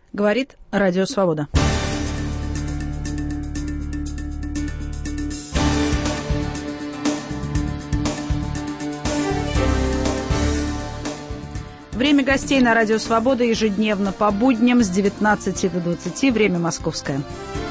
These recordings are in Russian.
Говорит Радио Свобода. Время гостей на Радио Свобода ежедневно по будням с 19 до 20, время московское.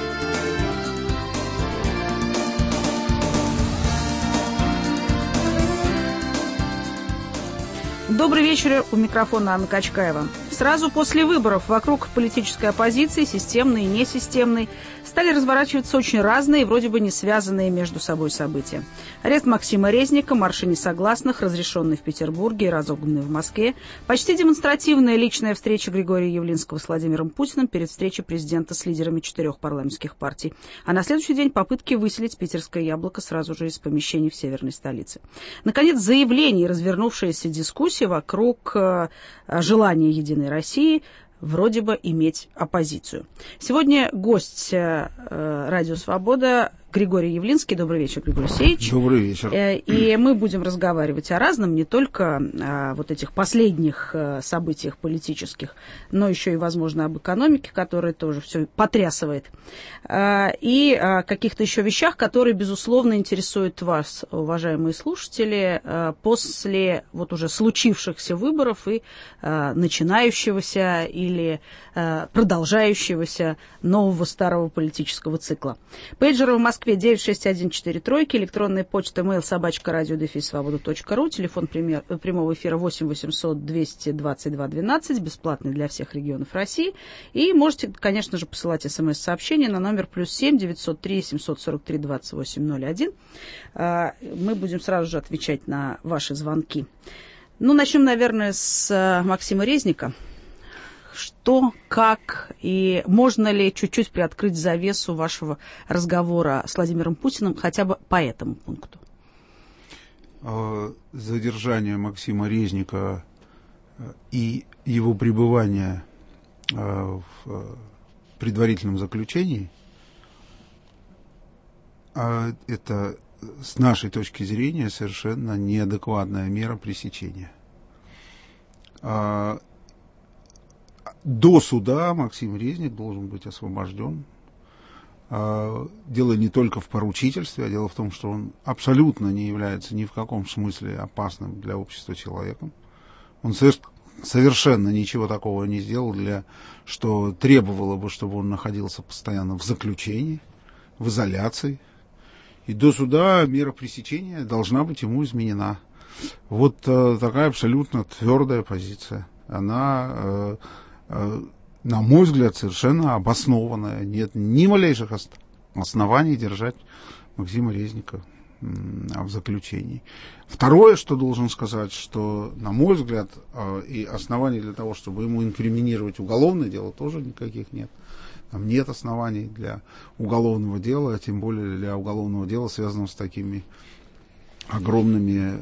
Добрый вечер, у микрофона Анна Качкаева. Сразу после выборов вокруг политической оппозиции, системной и несистемной, стали разворачиваться очень разные и вроде бы не связанные между собой события. Арест Максима Резника, марши несогласных, разрешенный в Петербурге и разогнанный в Москве, почти демонстративная личная встреча Григория Явлинского с Владимиром Путиным перед встречей президента с лидерами 4 парламентских партий, а на следующий день попытки выселить питерское яблоко сразу же из помещений в северной столице. Наконец, заявление и развернувшаяся дискуссия вокруг желания Единой России вроде бы иметь оппозицию. Сегодня гость Радио Свобода Григорий Явлинский. Добрый вечер, Григорий Алексеевич. Добрый вечер. И мы будем разговаривать о разном, не только о вот этих последних событиях политических, но еще и, возможно, об экономике, которая тоже все потрясывает, и о каких-то еще вещах, которые, безусловно, интересуют вас, уважаемые слушатели, после вот уже случившихся выборов и начинающегося или продолжающегося нового старого политического цикла. Пейджеры в Москве 96143, электронная почта mail@radio-svoboda.ru, телефон прямого эфира 8 800 222 12, бесплатный для всех регионов России. И можете, конечно же, посылать смс-сообщения на номер +7 903 743 2801. Мы будем сразу же отвечать на ваши звонки. Ну, начнем, наверное, с Максима Резника. Что, как и можно ли чуть-чуть приоткрыть завесу вашего разговора с Владимиром Путиным хотя бы по этому пункту? Задержание Максима Резника и его пребывание в предварительном заключении это, с нашей точки зрения, совершенно неадекватная мера пресечения. До суда Максим Резник должен быть освобожден. Дело не только в поручительстве, а дело в том, что он абсолютно не является ни в каком смысле опасным для общества человеком. Он совершенно ничего такого не сделал, что требовало бы, чтобы он находился постоянно в заключении, в изоляции. И до суда мера пресечения должна быть ему изменена. Вот такая абсолютно твердая позиция. Она, на мой взгляд, совершенно обоснованная. Нет ни малейших оснований держать Максима Резника в заключении. Второе, что должен сказать, что, на мой взгляд, и оснований для того, чтобы ему инкриминировать уголовное дело, тоже никаких нет. Там нет оснований для уголовного дела, а тем более для уголовного дела, связанного с такими огромными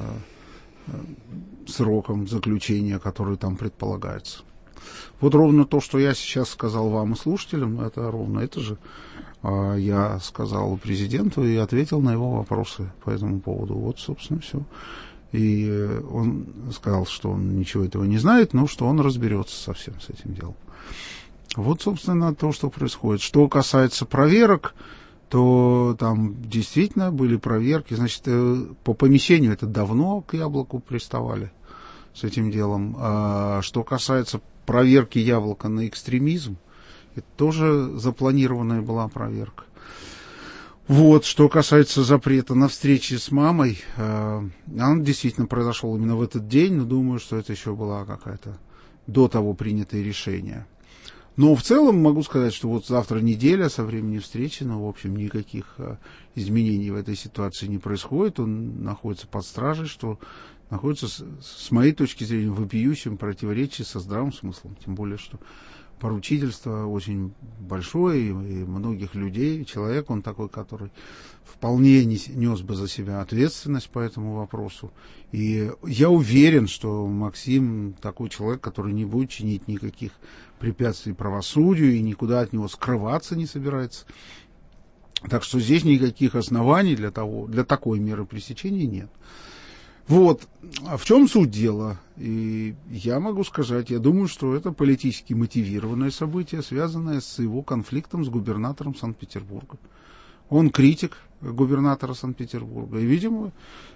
сроком заключения, который там предполагается. Вот ровно то, что я сейчас сказал вам и слушателям, это же я сказал президенту и ответил на его вопросы по этому поводу. Вот, собственно, все. И он сказал, что он ничего этого не знает, но что он разберется совсем с этим делом. Вот, собственно, то, что происходит. Что касается проверок, то там действительно были проверки. Значит, по помещению это давно к яблоку приставали с этим делом. Что касается проверки яблока на экстремизм, это тоже запланированная была проверка. Вот, что касается запрета на встречи с мамой, он действительно произошел именно в этот день, но думаю, что это еще была какая-то до того принятое решение. Но в целом могу сказать, что вот завтра неделя со времени встречи, но, в общем, никаких изменений в этой ситуации не происходит. Он находится под стражей, что находится, с моей точки зрения, в вопиющем противоречии со здравым смыслом. Тем более, что поручительство очень большое, и многих людей. Человек он такой, который вполне нес бы за себя ответственность по этому вопросу. И я уверен, что Максим такой человек, который не будет чинить никаких препятствий правосудию и никуда от него скрываться не собирается. Так что здесь никаких оснований для такой меры пресечения нет. Вот. А в чем суть дела? И я могу сказать, я думаю, что это политически мотивированное событие, связанное с его конфликтом с губернатором Санкт-Петербурга. Он критик губернатора Санкт-Петербурга. И, видимо,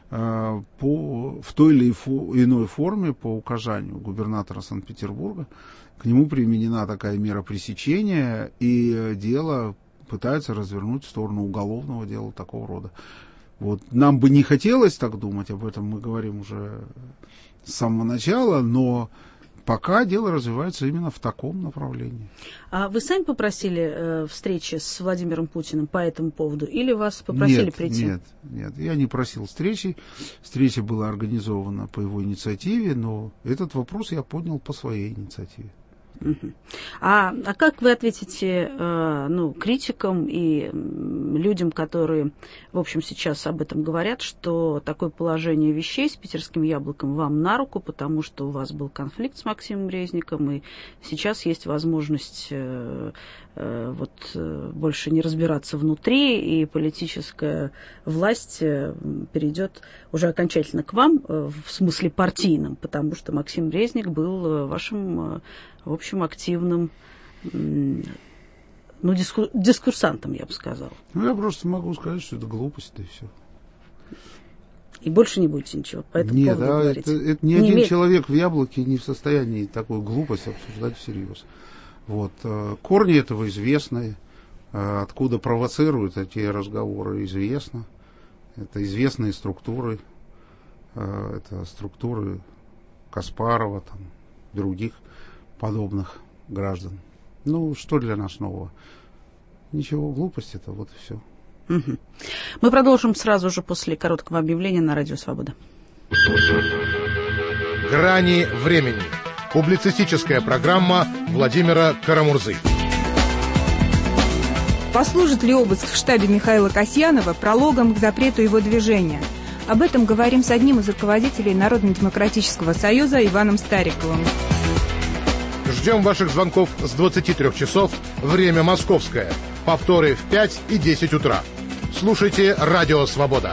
в той или иной форме, по указанию губернатора Санкт-Петербурга, к нему применена такая мера пресечения, и дело пытаются развернуть в сторону уголовного дела такого рода. Вот. Нам бы не хотелось так думать, об этом мы говорим уже с самого начала, но пока дело развивается именно в таком направлении. А вы сами попросили встречи с Владимиром Путиным по этому поводу, или вас попросили прийти? Нет, я не просил встречи. Встреча была организована по его инициативе, но этот вопрос я поднял по своей инициативе. А как вы ответите критикам и людям, которые, в общем, сейчас об этом говорят, что такое положение вещей с питерским яблоком вам на руку, потому что у вас был конфликт с Максимом Резником, и сейчас есть возможность больше не разбираться внутри, и политическая власть перейдет уже окончательно к вам, в смысле партийном, потому что Максим Резник был вашим, в общем, активным дискурсантом, я бы сказала. Я просто могу сказать, что это глупость, да и все. И больше не будете ничего по этому поводу говорить? Нет, это ни один человек в яблоке не в состоянии такую глупость обсуждать всерьез. Вот. Корни этого известны, откуда провоцируют эти разговоры, известно. Это известные структуры, это структуры Каспарова, там, других подобных граждан. Ну, что для нас нового? Ничего, глупость это, вот и все. Угу. Мы продолжим сразу же после короткого объявления на Радио Свобода. Грани времени. Публицистическая программа Владимира Карамурзы. Послужит ли обыск в штабе Михаила Касьянова прологом к запрету его движения? Об этом говорим с одним из руководителей Народно-демократического союза Иваном Стариковым. Ждем ваших звонков с 23 часов, время московское. Повторы в 5 и 10 утра. Слушайте Радио Свобода.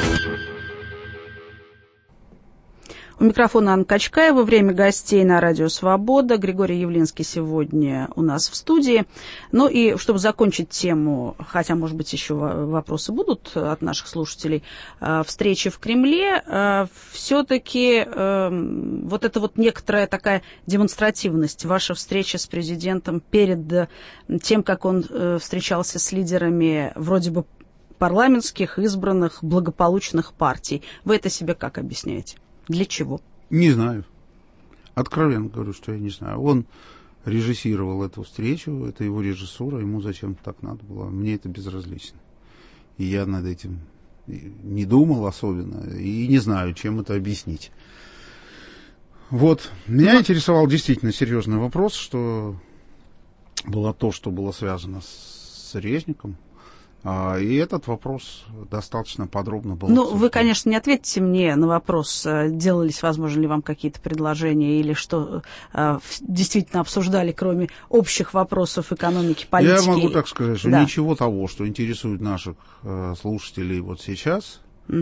У микрофона Анна Качкаева. Время гостей на Радио Свобода. Григорий Явлинский сегодня у нас в студии. Ну и чтобы закончить тему, хотя, может быть, еще вопросы будут от наших слушателей, встречи в Кремле, все-таки вот это вот некоторая такая демонстративность, ваша встреча с президентом перед тем, как он встречался с лидерами вроде бы парламентских, избранных, благополучных партий. Вы это себе как объясняете? Для чего? Не знаю. Откровенно говорю, что я не знаю. Он режиссировал эту встречу, это его режиссура, ему зачем так надо было. Мне это безразлично. И я над этим не думал особенно, и не знаю, чем это объяснить. Вот. Меня интересовал действительно серьезный вопрос, что было то, что было связано с Резником. И этот вопрос достаточно подробно был. Ну, вы, конечно, не ответите мне на вопрос, делались, возможно ли вам какие-то предложения или что действительно обсуждали, кроме общих вопросов экономики, политики. Я могу так сказать, что да. Ничего того, что интересует наших слушателей вот сейчас,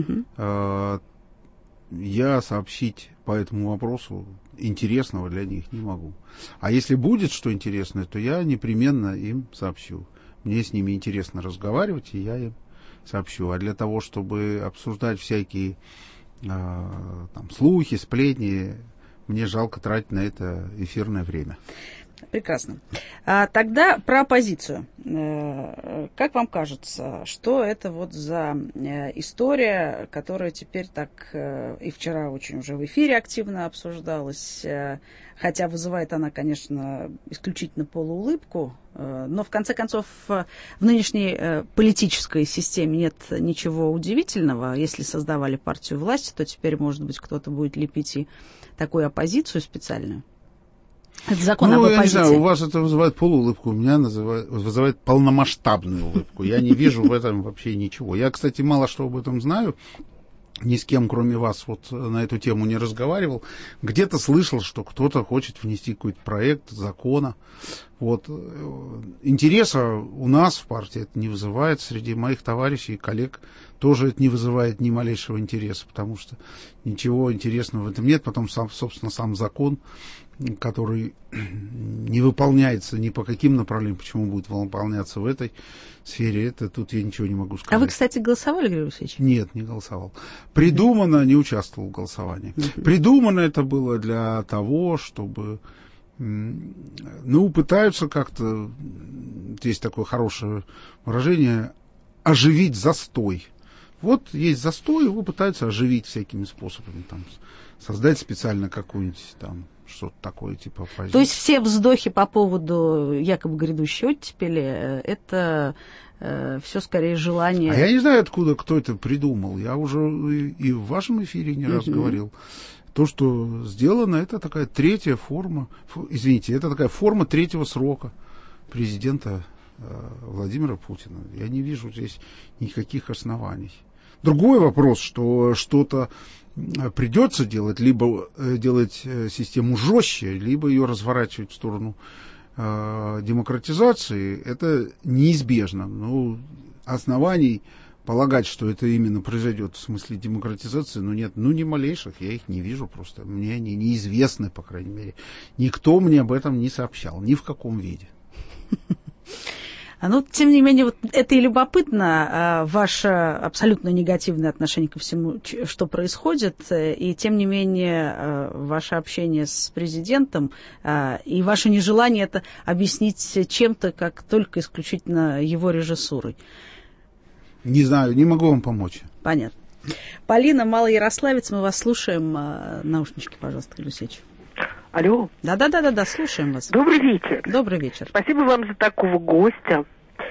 я сообщить по этому вопросу интересного для них не могу. А если будет что интересное, то я непременно им сообщу. Мне с ними интересно разговаривать, и я им сообщу. А для того, чтобы обсуждать всякие слухи, сплетни, мне жалко тратить на это эфирное время. Прекрасно. Тогда про оппозицию. Как вам кажется, что это вот за история, которая теперь так и вчера очень уже в эфире активно обсуждалась, хотя вызывает она, конечно, исключительно полуулыбку, но в конце концов в нынешней политической системе нет ничего удивительного. Если создавали партию власти, то теперь, может быть, кто-то будет лепить и такую оппозицию специальную. Это закон об оппозиции. Я не знаю, у вас это вызывает полуулыбку, у меня вызывает полномасштабную улыбку. Я не вижу в этом вообще ничего. Я, кстати, мало что об этом знаю. ни с кем, кроме вас, вот на эту тему не разговаривал. Где-то слышал, что кто-то хочет внести какой-то проект закона. Вот. Интереса у нас в партии это не вызывает. Среди моих товарищей и коллег тоже это не вызывает ни малейшего интереса, потому что ничего интересного в этом нет. Потом, собственно, сам закон, который не выполняется ни по каким направлениям, почему будет выполняться в этой сфере, это тут я ничего не могу сказать. А вы, кстати, голосовали, Григорий Алексеевич? Нет, не голосовал. Придумано, не участвовал в голосовании. Придумано это было для того, чтобы, пытаются как-то, есть такое хорошее выражение, оживить застой. Вот есть застой, его пытаются оживить всякими способами, там, создать специально какую-нибудь там что-то такое типа оппозиции. То есть все вздохи по поводу якобы грядущей оттепели, это все скорее желание... А я не знаю, откуда кто это придумал. Я уже и в вашем эфире не раз говорил. То, что сделано, это такая третья форма, это такая форма третьего срока президента Владимира Путина. Я не вижу здесь никаких оснований. Другой вопрос, что что-то придется делать, либо делать систему жестче, либо ее разворачивать в сторону демократизации, это неизбежно. Но оснований полагать, что это именно произойдет в смысле демократизации, нет, ни малейших, я их не вижу просто. Мне они неизвестны, по крайней мере. Никто мне об этом не сообщал, ни в каком виде. Тем не менее, вот это и любопытно, ваше абсолютно негативное отношение ко всему, что происходит, и тем не менее ваше общение с президентом и ваше нежелание это объяснить чем-то, как только исключительно его режиссурой. Не знаю, не могу вам помочь. Понятно. Полина, Малоярославец, мы вас слушаем. Наушнички, пожалуйста, Григорий Алексеевич. Алло. Да, слушаем вас. Добрый вечер. Добрый вечер. Спасибо вам за такого гостя.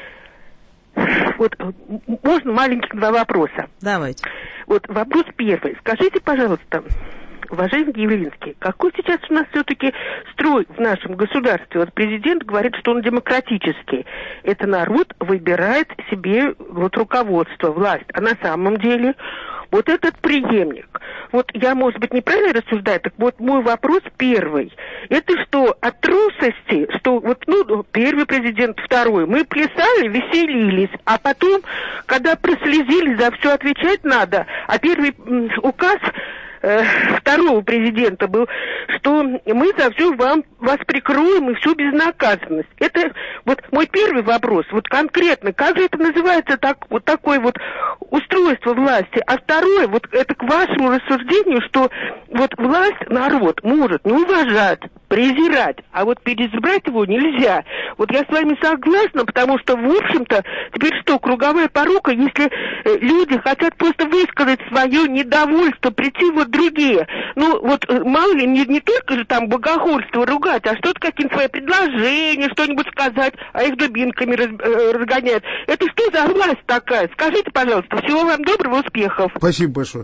Вот, можно маленьких два вопроса? Давайте. Вот вопрос первый. Скажите, пожалуйста, уважаемый Явлинский, какой сейчас у нас все-таки строй в нашем государстве? Вот президент говорит, что он демократический. Это народ выбирает себе руководство, власть. А на самом деле вот этот преемник. Вот я, может быть, неправильно рассуждаю, так вот мой вопрос первый. Это что, от трусости, что первый президент, второй, мы плясали, веселились, а потом, когда прослезились, за все отвечать надо, а первый указ второго президента был, что мы за все вас прикроем и всю безнаказанность. Это вот мой первый вопрос, вот конкретно, как же это называется, такое вот устройство власти? А второе, вот это к вашему рассуждению, что вот власть народ может не уважать, презирать, а вот переизбрать его нельзя. Вот я с вами согласна, потому что, в общем-то, теперь что, круговая порука, если люди хотят просто высказать свое недовольство, прийти вот другие. Мало ли, не только же там богохульство ругать, а что-то, какие-нибудь свои предложения, что-нибудь сказать, а их дубинками разгоняют. Это что за власть такая? Скажите, пожалуйста. Всего вам доброго, успехов. Спасибо большое.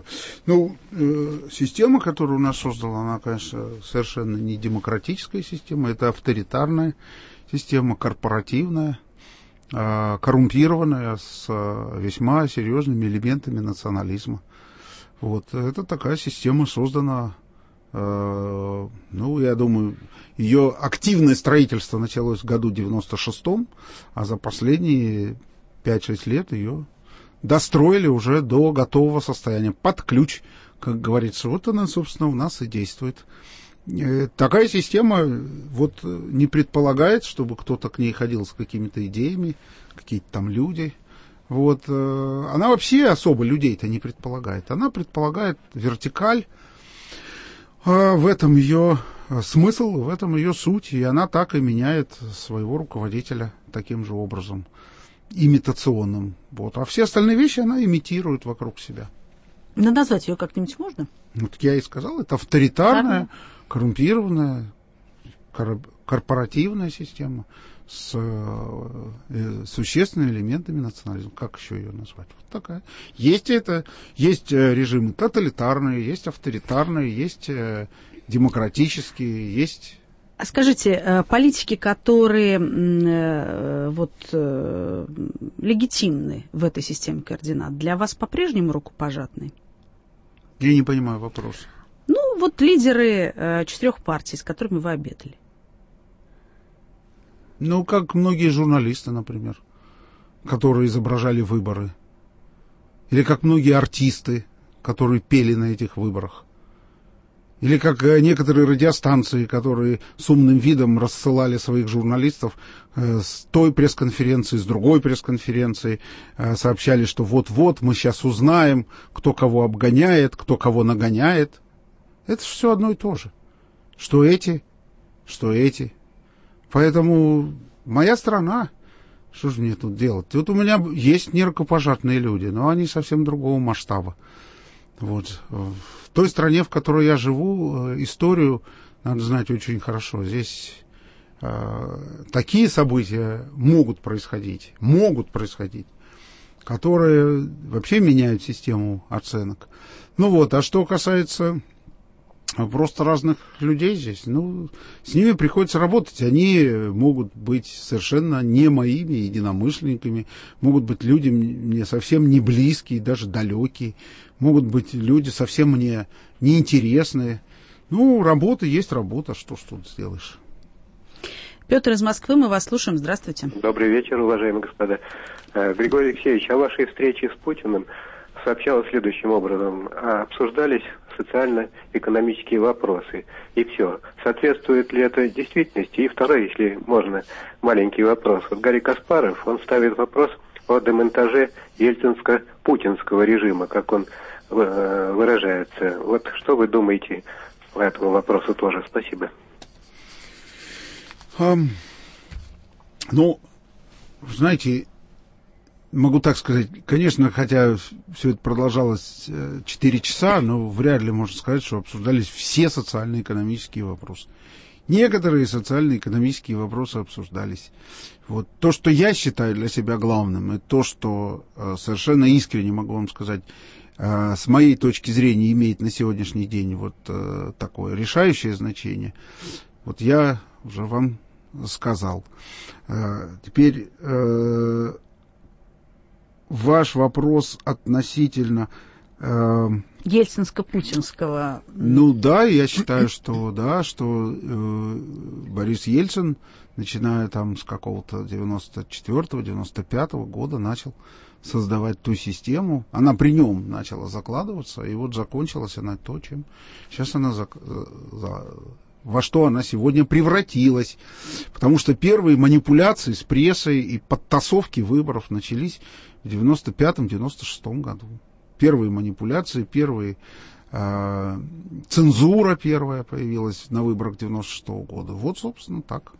Система, которую у нас создала, она, конечно, совершенно не демократическая система, это авторитарная система, корпоративная, коррумпированная, с весьма серьезными элементами национализма. Вот, это такая система создана, я думаю, ее активное строительство началось в году 96-м, а за последние 5-6 лет ее достроили уже до готового состояния, под ключ, как говорится. Вот она, собственно, у нас и действует. Такая система не предполагает, чтобы кто-то к ней ходил с какими-то идеями, какие-то там люди. Она вообще особо людей-то не предполагает. Она предполагает вертикаль, в этом ее смысл, в этом ее суть, и она так и меняет своего руководителя таким же образом, имитационным. А все остальные вещи она имитирует вокруг себя. Назвать ее как-нибудь можно? Так я и сказал, это авторитарная, коррумпированная, корпоративная система с существенными элементами национализма. Как еще ее назвать? Вот такая. Есть режимы тоталитарные, есть авторитарные, есть демократические, есть... А скажите, политики, которые легитимны в этой системе координат, для вас по-прежнему рукопожатны? Я не понимаю вопрос. Ну, вот лидеры 4 партий, с которыми вы обедали. Ну, как многие журналисты, например, которые изображали выборы. Или как многие артисты, которые пели на этих выборах. Или как некоторые радиостанции, которые с умным видом рассылали своих журналистов с той пресс-конференции, с другой пресс-конференции, сообщали, что вот-вот мы сейчас узнаем, кто кого обгоняет, кто кого нагоняет. Это же все одно и то же. Что эти, что эти. Поэтому моя страна, что же мне тут делать? Вот у меня есть нерукопожатные люди, но они совсем другого масштаба. Вот. В той стране, в которой я живу, историю надо знать очень хорошо. Здесь такие события могут происходить, которые вообще меняют систему оценок. Ну вот, а что касается просто разных людей здесь, ну, с ними приходится работать. Они могут быть совершенно не моими единомышленниками, могут быть люди мне совсем не близкие, даже далекие, могут быть люди совсем мне неинтересные. Ну, работа есть работа, что ж тут сделаешь. Петр из Москвы, мы вас слушаем. Здравствуйте. Добрый вечер, уважаемые господа. Григорий Алексеевич, о вашей встрече с Путиным сообщалось следующим образом. Обсуждались социально-экономические вопросы. И все. Соответствует ли это действительности? И второй, если можно, маленький вопрос. Вот Гарри Каспаров, он ставит вопрос о демонтаже ельцинско-путинского режима, как он выражается. Вот что вы думаете по этому вопросу тоже? Спасибо. Ну, знаете, могу так сказать, конечно, хотя все это продолжалось 4 часа, но вряд ли можно сказать, что обсуждались все социально-экономические вопросы. Некоторые социально-экономические вопросы обсуждались. Вот то, что я считаю для себя главным, и то, что совершенно искренне могу вам сказать, с моей точки зрения имеет на сегодняшний день вот такое решающее значение, вот я уже вам сказал. Теперь ваш вопрос относительно ельцинско-путинского. Ну да, я считаю, что да, что Борис Ельцин, начиная там с какого-то 94-го, 95-го года, начал создавать ту систему. Она при нем начала закладываться, и вот закончилась она то, чем сейчас она во что она сегодня превратилась. Потому что первые манипуляции с прессой и подтасовки выборов начались в 95-96 году. Первые манипуляции, цензура первая появилась на выборах 96 года. Вот, собственно, так.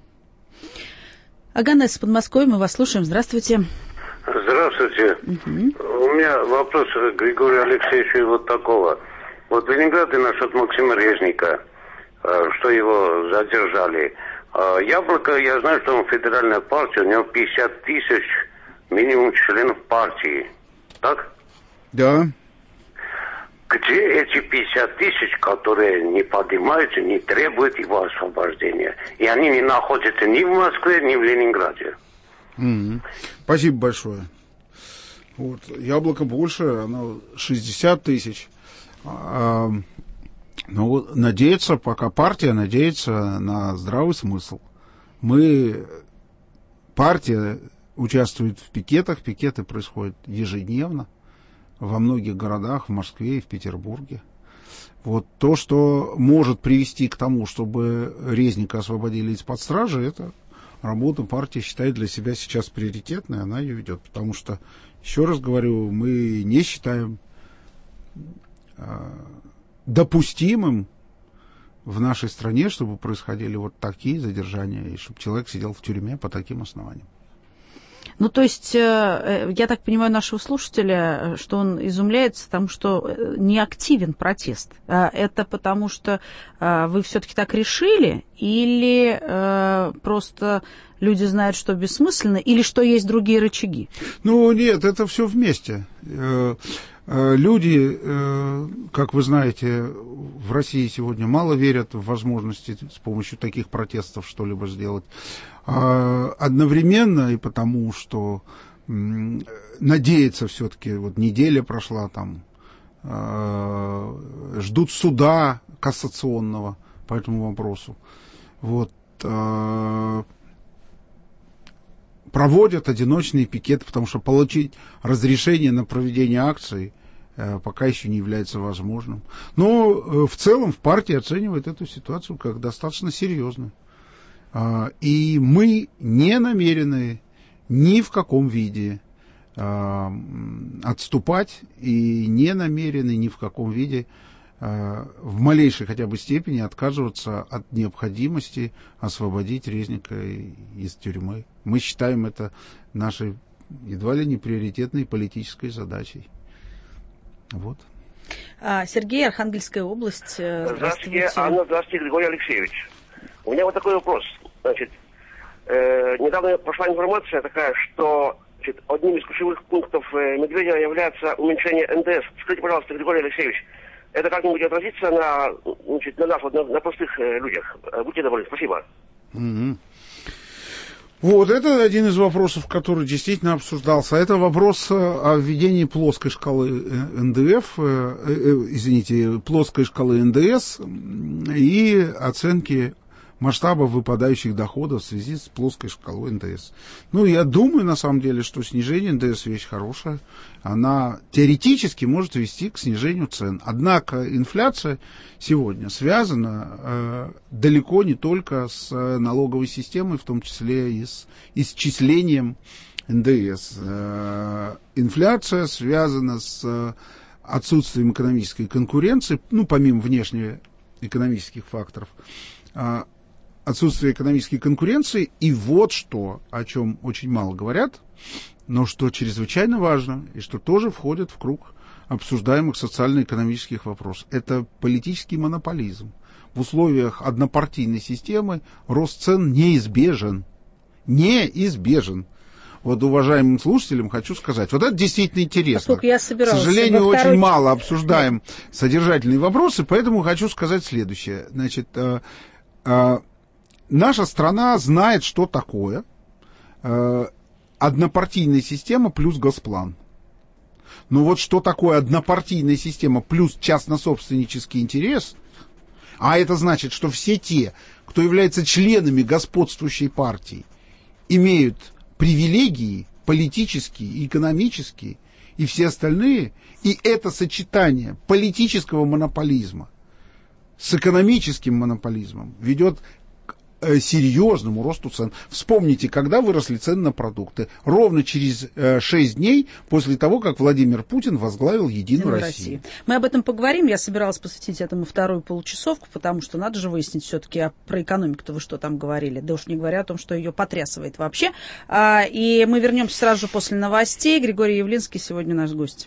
Аганес из Подмосковья, мы вас слушаем. Здравствуйте. Здравствуйте. У меня вопрос к Григорию Алексеевичу вот такого. Вот в Ленинграде насчет Максима Резника, что его задержали. Яблоко, я знаю, что он федеральная партия, у него 50 тысяч минимум членов партии. Так? Да. Где эти 50 тысяч, которые не поднимаются, не требуют его освобождения? И они не находятся ни в Москве, ни в Ленинграде. Спасибо большое. Вот. Яблоко больше, оно 60 тысяч. Но надеется, пока партия надеется на здравый смысл. Партия участвует в пикетах, пикеты происходят ежедневно во многих городах, в Москве и в Петербурге. Вот то, что может привести к тому, чтобы Резника освободили из-под стражи, это работа партии считает для себя сейчас приоритетной, она ее ведет. Потому что, еще раз говорю, мы не считаем допустимым в нашей стране, чтобы происходили вот такие задержания, и чтобы человек сидел в тюрьме по таким основаниям. Ну, то есть, я так понимаю нашего слушателя, что он изумляется тому, что не активен протест. Это потому, что вы все-таки так решили, или просто люди знают, что бессмысленно, или что есть другие рычаги? Ну, нет, это все вместе. Люди, как вы знаете, в России сегодня мало верят в возможности с помощью таких протестов что-либо сделать. Одновременно и потому, что надеяться все-таки, вот неделя прошла там, ждут суда кассационного по этому вопросу. Вот. Проводят одиночные пикеты, потому что получить разрешение на проведение акций пока еще не является возможным. Но в целом в партии оценивают эту ситуацию как достаточно серьезную. И мы не намерены ни в каком виде отступать и не намерены ни в каком виде в малейшей хотя бы степени отказываться от необходимости освободить Резника из тюрьмы. Мы считаем это нашей едва ли не приоритетной политической задачей. Вот. Сергей, Архангельская область. Здравствуйте, Анна, здравствуйте, Григорий Алексеевич. У меня вот такой вопрос. Значит, недавно прошла информация такая, что одним из ключевых пунктов Медведева является уменьшение НДС. Скажите, пожалуйста, Григорий Алексеевич, это как-нибудь отразится на нас, на простых людях? Будьте добры, спасибо. Mm-hmm. Вот, это один из вопросов, который действительно обсуждался. Это вопрос о введении плоской шкалы НДФ, плоской шкалы НДС и оценки масштаба выпадающих доходов в связи с плоской шкалой НДС. Ну, я думаю, на самом деле, что снижение НДС вещь хорошая. Она теоретически может вести к снижению цен. Однако инфляция сегодня связана далеко не только с налоговой системой, в том числе и с исчислением НДС. Инфляция связана с отсутствием экономической конкуренции, ну, помимо внешнеэкономических факторов, отсутствие экономической конкуренции, и вот что, о чем очень мало говорят, но что чрезвычайно важно, и что тоже входит в круг обсуждаемых социально-экономических вопросов. Это политический монополизм. В условиях однопартийной системы рост цен неизбежен. Неизбежен. Вот уважаемым слушателям хочу сказать, вот это действительно интересно. Я К сожалению, очень мало обсуждаем содержательные вопросы, поэтому хочу сказать следующее. Значит, наша страна знает, что такое однопартийная система плюс госплан. Но вот что такое однопартийная система плюс частно-собственнический интерес, а это значит, что все те, кто является членами господствующей партии, имеют привилегии политические и экономические, и все остальные, и это сочетание политического монополизма с экономическим монополизмом ведет к серьезному росту цен. Вспомните, когда выросли цены на продукты. Ровно через 6 дней после того, как Владимир Путин возглавил Единую Россию. Мы об этом поговорим. Я собиралась посвятить этому вторую получасовку, потому что надо же выяснить все-таки про экономику-то вы что там говорили. Да уж не говоря о том, что ее потрясывает вообще. И мы вернемся сразу же после новостей. Григорий Явлинский сегодня наш гость.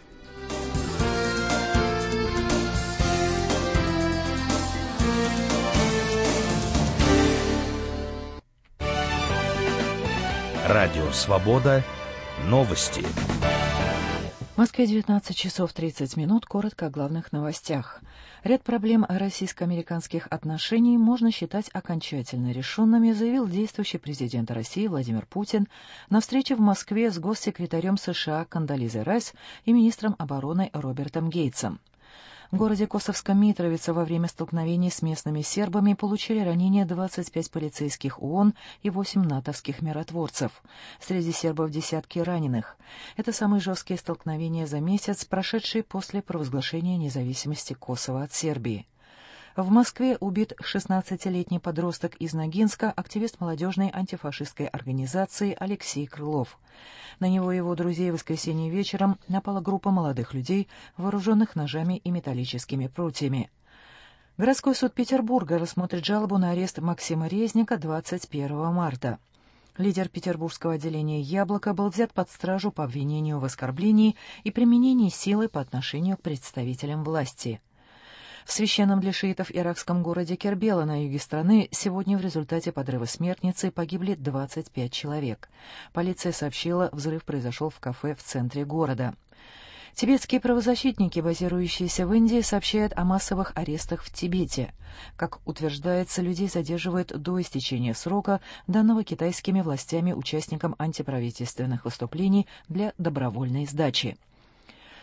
Радио «Свобода». Новости. В Москве 19 часов 30 минут. Коротко о главных новостях. Ряд проблем российско-американских отношений можно считать окончательно решенными, заявил действующий президент России Владимир Путин на встрече в Москве с госсекретарем США Кондолизой Райс и министром обороны Робертом Гейтсом. В городе Косовском Митровице во время столкновений с местными сербами получили ранения 25 полицейских ООН и 8 натовских миротворцев. Среди сербов десятки раненых. Это самые жесткие столкновения за месяц, прошедшие после провозглашения независимости Косово от Сербии. В Москве убит 16-летний подросток из Ногинска, активист молодежной антифашистской организации Алексей Крылов. На него и его друзей в воскресенье вечером напала группа молодых людей, вооруженных ножами и металлическими прутьями. Городской суд Петербурга рассмотрит жалобу на арест Максима Резника 21 марта. Лидер петербургского отделения «Яблоко» был взят под стражу по обвинению в оскорблении и применении силы по отношению к представителям власти. В священном для шиитов иракском городе Кербела на юге страны сегодня в результате подрыва смертницы погибли 25 человек. Полиция сообщила, взрыв произошел в кафе в центре города. Тибетские правозащитники, базирующиеся в Индии, сообщают о массовых арестах в Тибете. Как утверждается, людей задерживают до истечения срока, данного китайскими властями участникам антиправительственных выступлений для добровольной сдачи.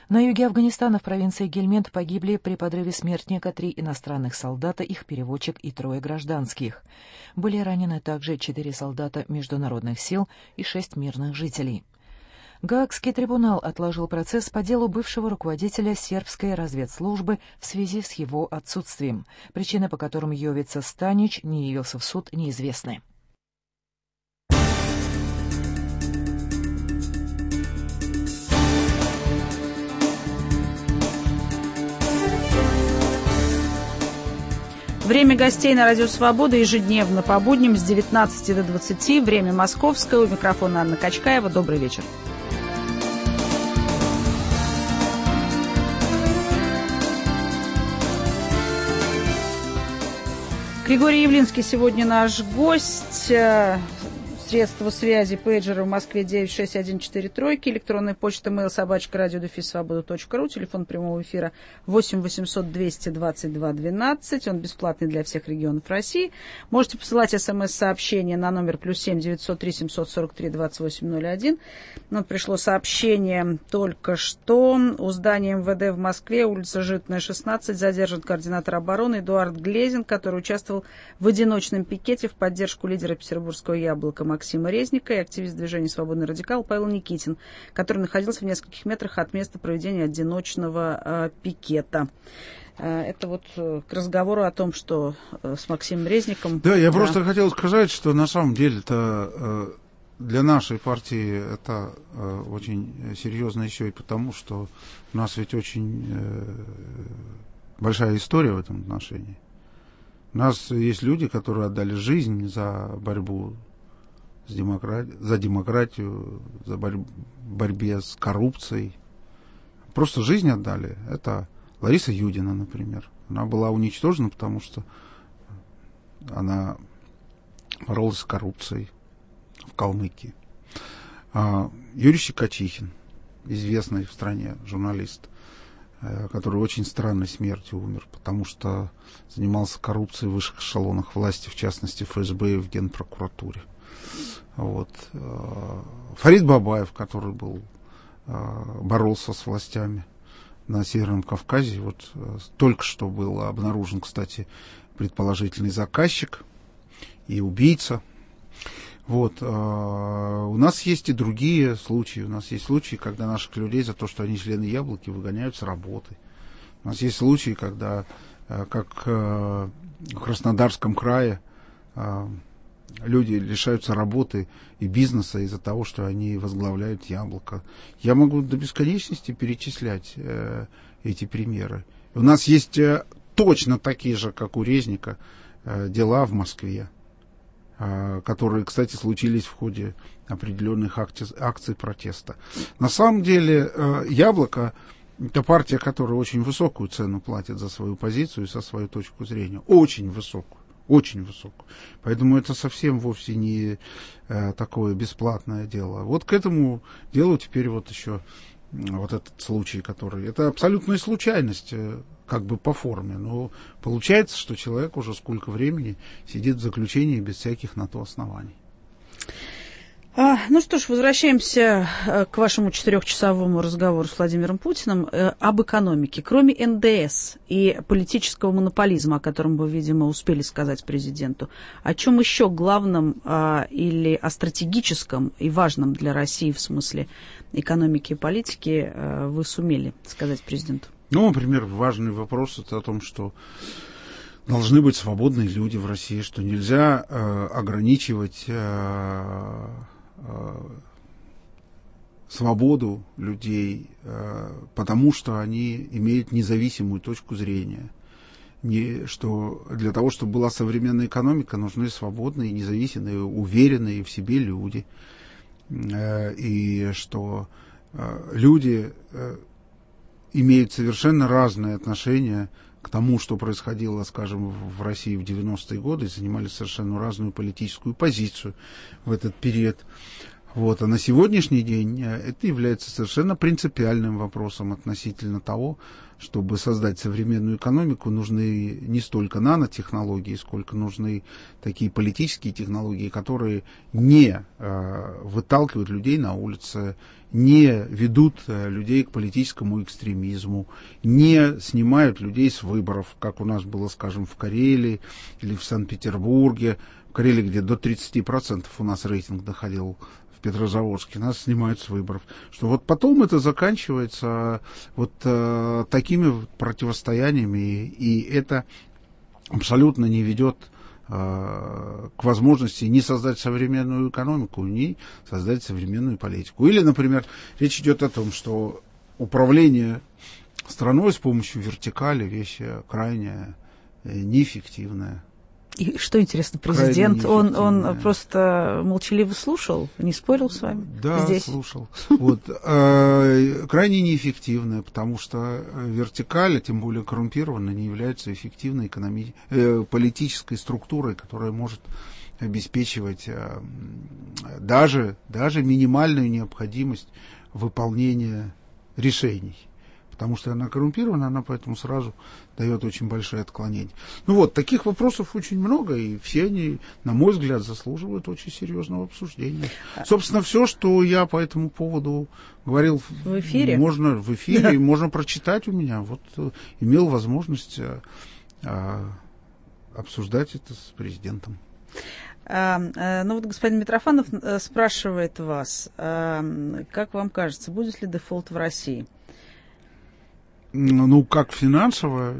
На юге Афганистана в провинции Гельмент погибли при подрыве смертника 3 иностранных солдата, их переводчик и 3 гражданских. Были ранены также 4 солдата международных сил и 6 мирных жителей. Гаагский трибунал отложил процесс по делу бывшего руководителя сербской разведслужбы в связи с его отсутствием. Причины, по которым Йовица Станич не явился в суд, неизвестны. Время гостей на Радио Свобода ежедневно по будням с 19 до 20. Время московское. У микрофона Анна Качкаева. Добрый вечер. Григорий Явлинский сегодня наш гость. Средства связи, пейджеры в Москве 96143, электронная почта mail@radio-свобода.ру, телефон прямого эфира 8 800 222 12, он бесплатный для всех регионов России. Можете посылать смс-сообщение на номер +7 903 743 2801. Вот пришло сообщение только что. У здания МВД в Москве, улица Житная, 16, задержан координатор обороны Эдуард Глезин, который участвовал в одиночном пикете в поддержку лидера петербургского «Яблока» Максима Резника и активист движения «Свободный радикал» Павел Никитин, который находился в нескольких метрах от места проведения одиночного пикета. Это вот к разговору о том, что с Максимом Резником... Да, я просто хотел сказать, что на самом деле это для нашей партии это очень серьезно еще и потому, что у нас ведь очень большая история в этом отношении. У нас есть люди, которые отдали жизнь за борьбу за демократию, за борьбе с коррупцией. Просто жизнь отдали. Это Лариса Юдина, например. Она была уничтожена, потому что она боролась с коррупцией в Калмыкии. Юрий Щекочихин, известный в стране журналист, который очень странной смертью умер, потому что занимался коррупцией в высших эшелонах власти, в частности ФСБ и в Генпрокуратуре. Вот. Фарид Бабаев, который боролся с властями на Северном Кавказе, вот только что был обнаружен, кстати, предположительный заказчик и убийца. Вот. У нас есть и другие случаи. У нас есть случаи, когда наших людей за то, что они члены «Яблоки», выгоняют с работы. У нас есть случаи, когда, как в Краснодарском крае, люди лишаются работы и бизнеса из-за того, что они возглавляют «Яблоко». Я могу до бесконечности перечислять эти примеры. У нас есть точно такие же, как у Резника, дела в Москве, которые, кстати, случились в ходе определенных акций протеста. На самом деле, «Яблоко» — это партия, которая очень высокую цену платит за свою позицию и за свою точку зрения. Очень высокую. Очень высокую. Поэтому это совсем вовсе не такое бесплатное дело. Вот к этому делу теперь вот еще вот этот случай, который... Это абсолютная случайность, как бы по форме. Но получается, что человек уже сколько времени сидит в заключении без всяких на то оснований. Ну что ж, возвращаемся к вашему 4-часовому разговору с Владимиром Путиным об экономике. Кроме НДС и политического монополизма, о котором вы, видимо, успели сказать президенту, о чем еще главном или о стратегическом и важном для России в смысле экономики и политики вы сумели сказать президенту? Ну, например, важный вопрос это о том, что должны быть свободные люди в России, что нельзя ограничивать свободу людей, потому что они имеют независимую точку зрения. Что для того, чтобы была современная экономика, нужны свободные, независимые, уверенные в себе люди. И что люди имеют совершенно разные отношения к тому, что происходило, скажем, в России в 90-е годы, и занимали совершенно разную политическую позицию в этот период. Вот. А на сегодняшний день это является совершенно принципиальным вопросом относительно того, чтобы создать современную экономику, нужны не столько нанотехнологии, сколько нужны такие политические технологии, которые не выталкивают людей на улицы, не ведут людей к политическому экстремизму, не снимают людей с выборов, как у нас было, скажем, в Карелии или в Санкт-Петербурге. В Карелии, где до 30% у нас рейтинг доходил, в Петрозаводске, нас снимают с выборов. Что вот потом это заканчивается вот такими противостояниями, и это абсолютно не ведет к возможности ни создать современную экономику, ни создать современную политику. Или, например, речь идет о том, что управление страной с помощью вертикали вещь крайне неэффективная. И что интересно, президент, он просто молчаливо слушал, не спорил с вами? Да, здесь? Слушал. Вот, крайне неэффективная, потому что вертикаль, тем более коррумпированная, не является эффективной политической структурой, которая может обеспечивать даже минимальную необходимость выполнения решений. Потому что она коррумпирована, она поэтому сразу дает очень большие отклонения. Ну вот, таких вопросов очень много, и все они, на мой взгляд, заслуживают очень серьезного обсуждения. Собственно, все, что я по этому поводу говорил в эфире, можно в эфире, можно прочитать у меня. Вот имел возможность обсуждать это с президентом. Ну вот господин Митрофанов спрашивает вас, как вам кажется, будет ли дефолт в России? Ну, как финансовое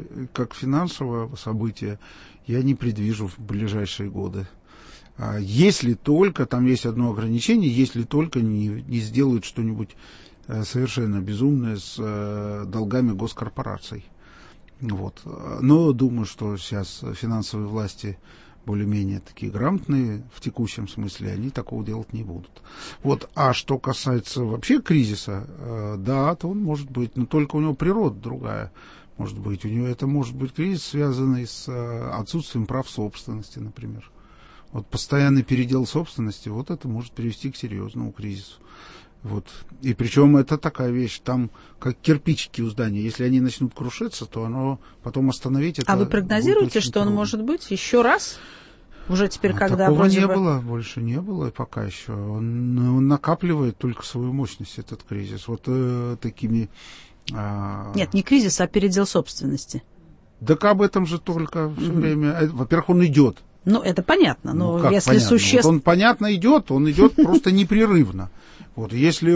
событие я не предвижу в ближайшие годы. Если только, там есть одно ограничение, если только не сделают что-нибудь совершенно безумное с долгами госкорпораций. Вот. Но думаю, что сейчас финансовые власти более-менее такие грамотные в текущем смысле, они такого делать не будут. Вот. А что касается вообще кризиса, да, то он может быть, но только у него природа другая. Может быть, у него это может быть кризис, связанный с отсутствием прав собственности, например. Вот постоянный передел собственности, вот это может привести к серьезному кризису. Вот. И причем это такая вещь, там как кирпичики у здания, если они начнут крушиться, то оно потом остановить это. А вы прогнозируете, что он может быть еще раз? Уже теперь, когда такого не было, больше не было пока еще. Он накапливает только свою мощность, этот кризис. Вот такими... Нет, не кризис, а передел собственности. Так об этом же только все время... Во-первых, он идет. Ну, это понятно, но ну, если понятно? существенно... Вот он, понятно, идет, он идет просто непрерывно. Вот, если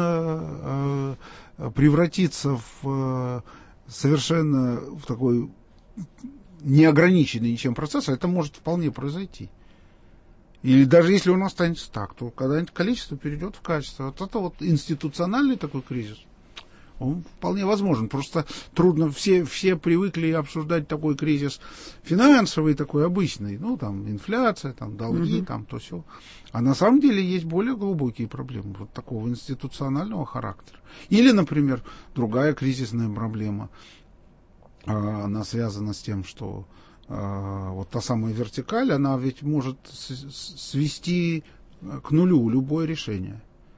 он превратится в совершенно в такой неограниченный ничем процесс, это может вполне произойти. Или даже если он останется так, то когда-нибудь количество перейдет в качество. Вот это вот институциональный такой кризис, он вполне возможен. Просто трудно, все прivыкли обсуждать такой кризис финансовый, такой обычный. Ну, там, инфляция, там, долги, там, то все. А на самом деле есть более глубокие проблемы вот такого институционального характера. Или, например, другая кризисная проблема. Она связана с тем, что вот та самая вертикаль, она ведь может свести к нулю любое решение.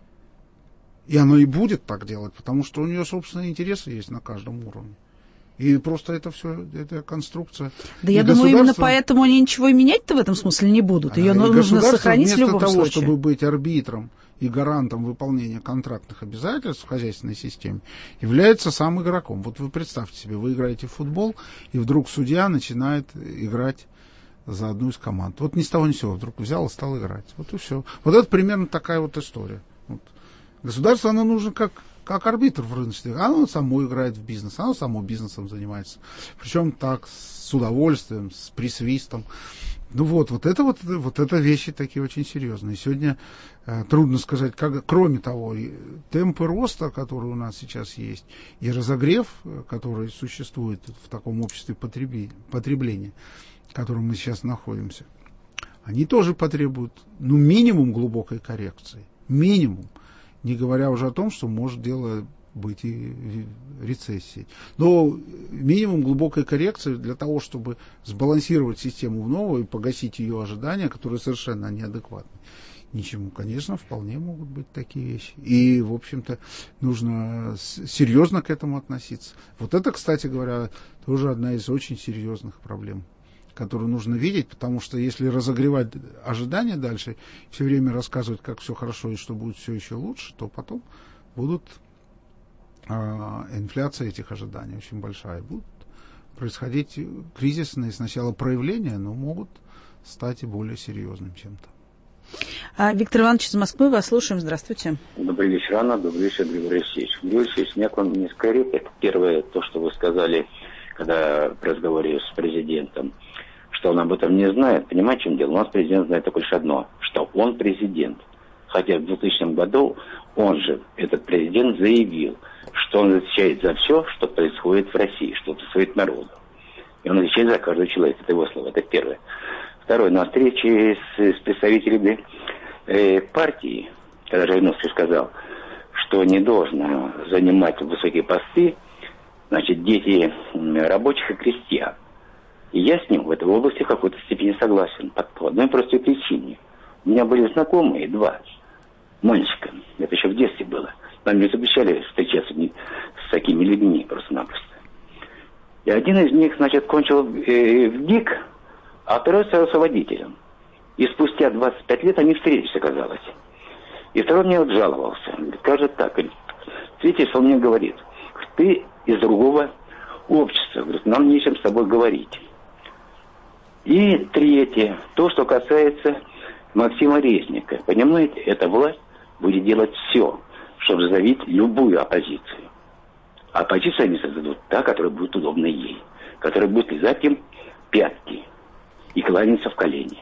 И оно и будет так делать, потому что у нее собственные интересы есть на каждом уровне. И просто это все, это конструкция. Да я думаю, именно поэтому они ничего и менять-то в этом смысле не будут. Ее нужно сохранить в любом случае. Вместо того, чтобы быть арбитром и гарантом выполнения контрактных обязательств в хозяйственной системе, является сам игроком. Вот вы представьте себе, вы играете в футбол, и вдруг судья начинает играть за одну из команд. Вот ни с того ни с сего вдруг взял и стал играть. Вот и все. Вот это примерно такая вот история. Вот. Государство, оно нужно как арбитр в рынке. Оно само играет в бизнес, оно само бизнесом занимается. Причем так, с удовольствием, с присвистом. Ну вот это вещи такие очень серьезные. Сегодня трудно сказать, кроме того, темпы роста, которые у нас сейчас есть, и разогрев, который существует в таком обществе потребления, в котором мы сейчас находимся, они тоже потребуют, минимум глубокой коррекции. Минимум. Не говоря уже о том, что может дело быть и рецессией. Но минимум глубокой коррекции для того, чтобы сбалансировать систему в новую и погасить ее ожидания, которые совершенно неадекватны, ничему. Конечно, вполне могут быть такие вещи. И, в общем-то, нужно серьезно к этому относиться. Вот это, кстати говоря, тоже одна из очень серьезных проблем, которую нужно видеть, потому что если разогревать ожидания дальше, все время рассказывать, как все хорошо и что будет все еще лучше, то потом будут инфляция этих ожиданий очень большая. Будут происходить кризисные сначала проявления, но могут стать и более серьезным чем-то. Виктор Иванович из Москвы, вас слушаем. Здравствуйте. Добрый вечер, Анна. Добрый вечер, Григорий Алексеевич. Григорий Алексеевич, у меня к вам несколько реплик. Первое, то, что вы сказали, когда в разговоре с президентом, что он об этом не знает. Понимаете, в чем дело? У нас президент знает только лишь одно, что он президент. Хотя в 2000 году он же, этот президент, заявил, что он отвечает за все, что происходит в России, что происходит народу. И он отвечает за каждого человека. Это его слова. Это первое. Второе, на встрече с представителями партии, когда Жириновский сказал, что не должно занимать высокие посты, значит, дети рабочих и крестьян. И я с ним в этой области в какой-то степени согласен. По одной простой причине. У меня были знакомые, 2 мальчика. Это еще в детстве было. Нам не запрещали встречаться с такими людьми просто-напросто. И один из них, значит, кончил в ГИК, а второй остался водителем. И спустя 25 лет они встретились, оказалось. И второй мне вот жаловался. Говорит, как же так? Третий, он мне говорит, ты из другого общества. Говорит, нам нечем с тобой говорить. И третье, то, что касается Максима Резника. Понимаете, эта власть будет делать все, чтобы задавить любую оппозицию. А оппозицию они создадут та, которая будет удобна ей. Которая будет лизать им пятки и кланяться в колени.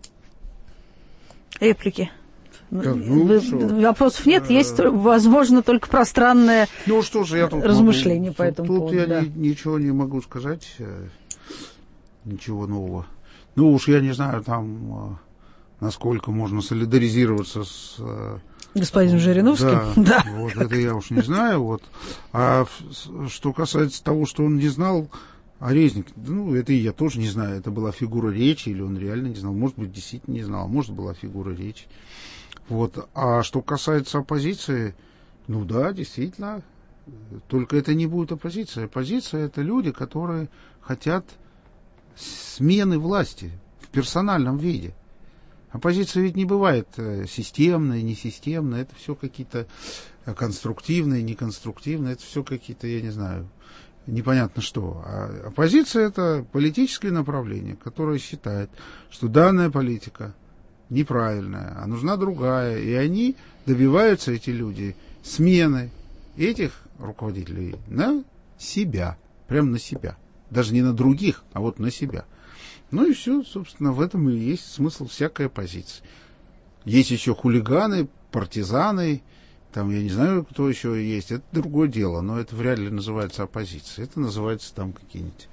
Реплики. Вопросов нет, есть, возможно, только пространное размышление по этому поводу. Тут я ничего не могу сказать, ничего нового. Ну уж я не знаю, там, насколько можно солидаризироваться с господином Жириновским. Да, вот это я уж не знаю. Вот. А что касается того, что он не знал, а Резник, ну, это и я тоже не знаю, это была фигура речи, или он реально не знал, может быть, действительно не знал, может, была фигура речи. Вот. А что касается оппозиции, ну да, действительно, только это не будет оппозиция. Оппозиция — это люди, которые хотят смены власти в персональном виде. Оппозиция ведь не бывает системная, несистемная, это все какие-то конструктивные, неконструктивные, это все какие-то, я не знаю, непонятно что. А оппозиция — это политическое направление, которое считает, что данная политика неправильная, а нужна другая. И они добиваются, эти люди, смены этих руководителей на себя, прям на себя. Даже не на других, а вот на себя. Ну и все, собственно, в этом и есть смысл всякой оппозиции. Есть еще хулиганы, партизаны, там, я не знаю, кто еще есть, это другое дело, но это вряд ли называется оппозицией. Это называется там какие-нибудь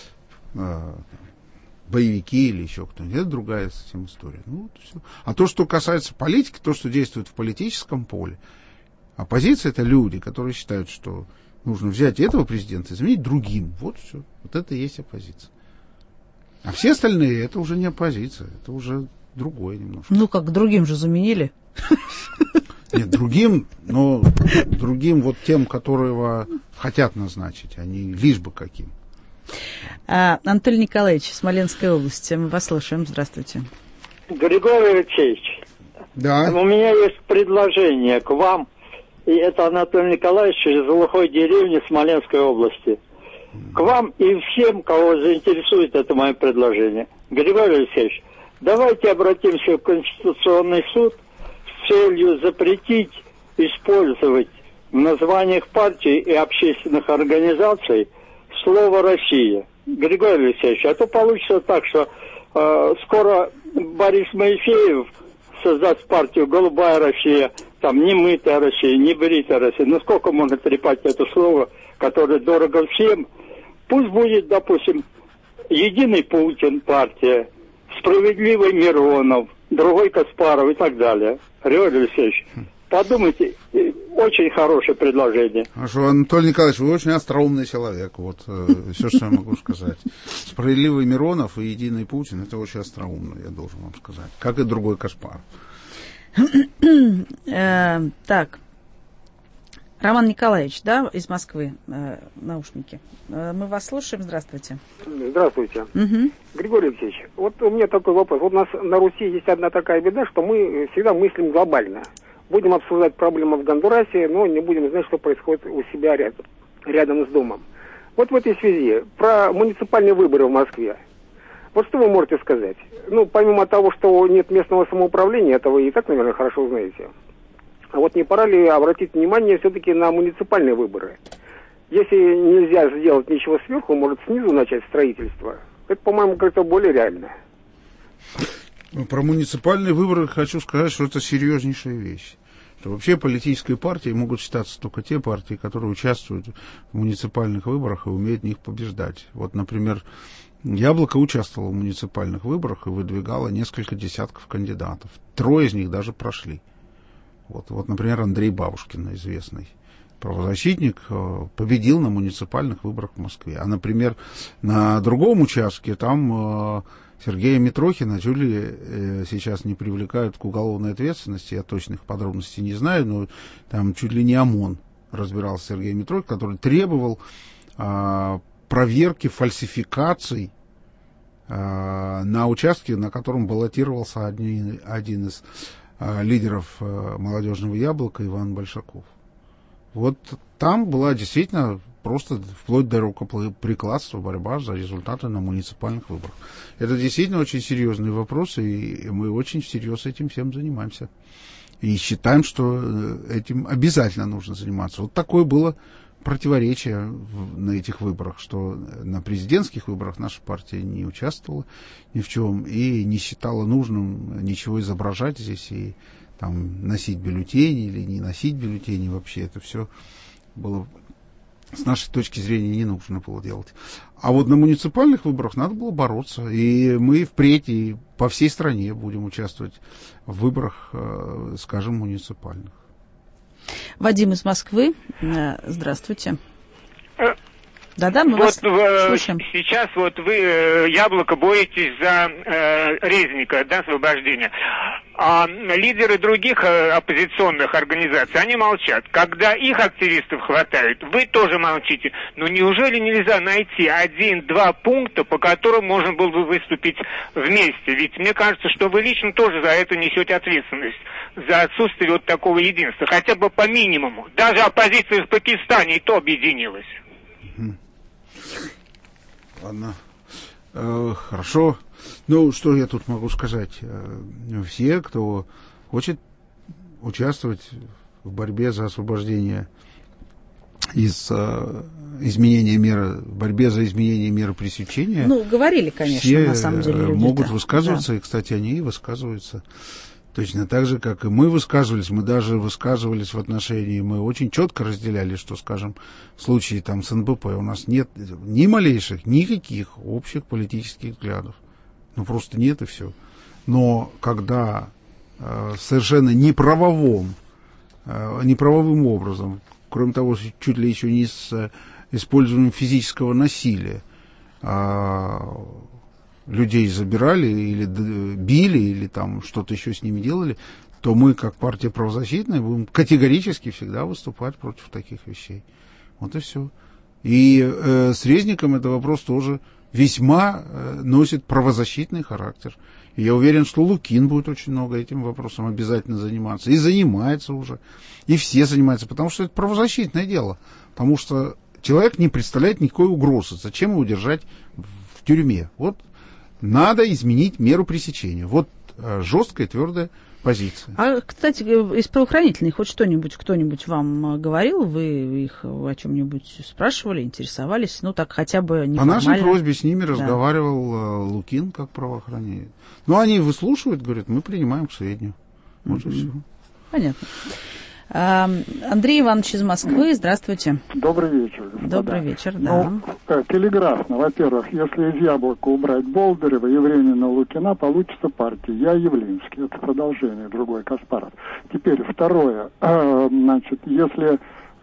боевики или еще кто-нибудь. Это другая совсем история. Ну, вот все. А то, что касается политики, то, что действует в политическом поле, оппозиция — это люди, которые считают, что нужно взять этого президента и заменить другим. Вот все. Вот это и есть оппозиция. А все остальные — это уже не оппозиция, это уже другое немножко. Ну как, другим же заменили? Нет, другим, но другим вот тем, которого хотят назначить, а не лишь бы каким. Анатолий Николаевич, Смоленской области, мы вас слушаем. Здравствуйте. Григорий Алексеевич, да. У меня есть предложение к вам, и это Анатолий Николаевич из глухой деревни Смоленской области. К вам и всем, кого заинтересует это мое предложение. Григорий Алексеевич, давайте обратимся в Конституционный суд с целью запретить использовать в названиях партий и общественных организаций слово «Россия». Григорий Алексеевич, а то получится так, что скоро Борис Моисеев создаст партию «Голубая Россия», там «Немытая Россия», «Небритая Россия». Ну сколько можно трепать это слово, которое дорого всем? Пусть будет, допустим, «Единый Путин» партия, «Справедливый Миронов», другой Каспаров и так далее. Григорий Алексеевич, подумайте, очень хорошее предложение. Хорошо, Анатолий Николаевич, вы очень остроумный человек. Вот все, что я могу сказать. «Справедливый Миронов» и «Единый Путин» — это очень остроумно, я должен вам сказать. Как и другой Каспаров. Так. Роман Николаевич, да, из Москвы, наушники. Мы вас слушаем. Здравствуйте. Здравствуйте. Григорий Алексеевич, вот у меня такой вопрос. Вот у нас на Руси есть одна такая беда, что мы всегда мыслим глобально. Будем обсуждать проблемы в Гондурасе, но не будем знать, что происходит у себя рядом с домом. Вот в этой связи про муниципальные выборы в Москве. Вот что вы можете сказать? Ну, помимо того, что нет местного самоуправления, это вы и так, наверное, хорошо знаете. А вот не пора ли обратить внимание все-таки на муниципальные выборы? Если нельзя сделать ничего сверху, может снизу начать строительство. Это, по-моему, как-то более реально. Про муниципальные выборы хочу сказать, что это серьезнейшая вещь. Что вообще политической партией могут считаться только те партии, которые участвуют в муниципальных выборах и умеют в них побеждать. Вот, например, Яблоко участвовало в муниципальных выборах и выдвигало несколько десятков кандидатов. 3 из них даже прошли. Вот, например, Андрей Бабушкин, известный правозащитник, победил на муниципальных выборах в Москве. А, например, на другом участке там Сергея Митрохина чуть ли сейчас не привлекают к уголовной ответственности. Я точных подробностей не знаю, но там чуть ли не ОМОН разбирался Сергей Митрохин, который требовал проверки фальсификаций на участке, на котором баллотировался один из лидеров молодежного яблока Иван Большаков. Вот там была действительно просто вплоть до рукоприкладства борьба за результаты на муниципальных выборах. Это действительно очень серьезный вопрос, и мы очень всерьез этим всем занимаемся. И считаем, что этим обязательно нужно заниматься. Вот такое было противоречие на этих выборах, что на президентских выборах наша партия не участвовала ни в чем и не считала нужным ничего изображать здесь и там носить бюллетени или не носить бюллетени. Вообще это все было с нашей точки зрения не нужно было делать. А вот на муниципальных выборах надо было бороться. И мы впредь и по всей стране будем участвовать в выборах, скажем, муниципальных. Вадим из Москвы. Здравствуйте. Да-да, мы вас слушаем. Сейчас вот вы, Яблоко, боретесь за Резника, да, освобождение. А лидеры других оппозиционных организаций, они молчат. Когда их активистов хватает, вы тоже молчите. Но неужели нельзя найти 1-2 пункта, по которым можно было бы выступить вместе? Ведь мне кажется, что вы лично тоже за это несете ответственность, за отсутствие вот такого единства, хотя бы по минимуму. Даже оппозиция в Пакистане и то объединилась. Ладно. Хорошо. Ну, что я тут могу сказать? Все, кто хочет участвовать в борьбе за освобождение изменения меры, в борьбе за изменение меры пресечения. Ну, говорили, конечно, все на самом деле люди могут высказываться, да. И, кстати, они и высказываются. Точно так же, как и мы высказывались, мы даже высказывались в отношении, мы очень четко разделяли, что, скажем, в случае там с НБП у нас нет ни малейших, никаких общих политических взглядов. Ну, просто нет и все. Но когда совершенно неправовым образом, кроме того, чуть ли еще не с использованием физического насилия, людей забирали или били, или там что-то еще с ними делали, то мы, как партия правозащитная, будем категорически всегда выступать против таких вещей. Вот и все. И с Резником это вопрос тоже весьма носит правозащитный характер. И я уверен, что Лукин будет очень много этим вопросом обязательно заниматься. И занимается уже. И все занимаются, потому что это правозащитное дело. Потому что человек не представляет никакой угрозы. Зачем его держать в тюрьме? Вот. Надо изменить меру пресечения. Вот жесткая, твердая позиция. А, кстати, из правоохранительных хоть что-нибудь кто-нибудь вам говорил? Вы их о чем-нибудь спрашивали, интересовались? Ну, так хотя бы неформально. По нашей просьбе с ними разговаривал Лукин как правоохранитель. Ну, они выслушивают, говорят, мы принимаем к сведению. Вот и все. Понятно. Андрей Иванович из Москвы, здравствуйте. Добрый вечер, господа. Добрый вечер, да. Ну, телеграфно, во-первых, если из Яблока убрать Болдырева, Евремина, Лукина, получится партия. Я Явлинский, это продолжение, другой Каспаров. Теперь второе, значит, если